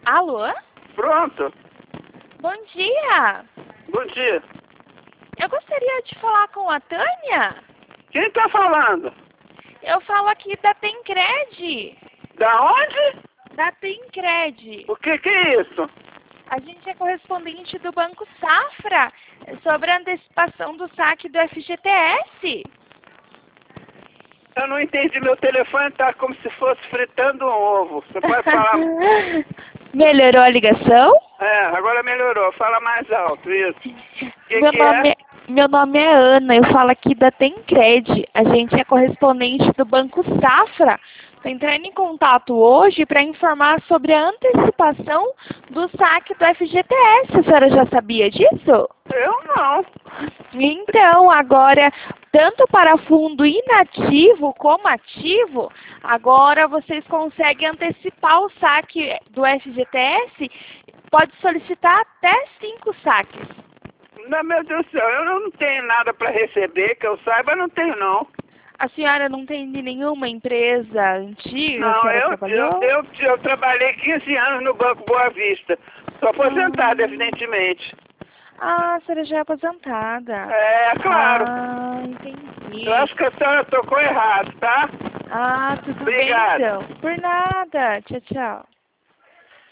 Alô? Pronto. Bom dia. Bom dia. Eu gostaria de falar com a Tânia. Quem tá falando? Eu falo aqui da Tencred. Da onde? Da Tencred. O que é isso? A gente é correspondente do Banco Safra sobre a antecipação do saque do FGTS. Eu não entendi. Meu telefone tá como se fosse fritando um ovo. Você pode falar? Melhorou a ligação? É, agora melhorou. Fala mais alto, isso. Meu nome é Ana, eu falo aqui da Tencred. A gente é correspondente do Banco Safra. Estou entrando em contato hoje para informar sobre a antecipação do saque do FGTS. A senhora já sabia disso? Eu não. Então, agora, tanto para fundo inativo como ativo, agora vocês conseguem antecipar o saque do FGTS. Pode solicitar até 5 saques. Não, meu Deus do céu, eu não tenho nada para receber, que eu saiba, não tenho não. A senhora não tem de nenhuma empresa antiga Não, que ela trabalhou? eu trabalhei 15 anos no Banco Boa Vista. Sou aposentada, evidentemente. Ah, a senhora já é aposentada. É, claro. Ah, entendi. Eu acho que a senhora tocou errado, tá? Ah, tudo Obrigado. bem então. Por nada. Tchau, tchau.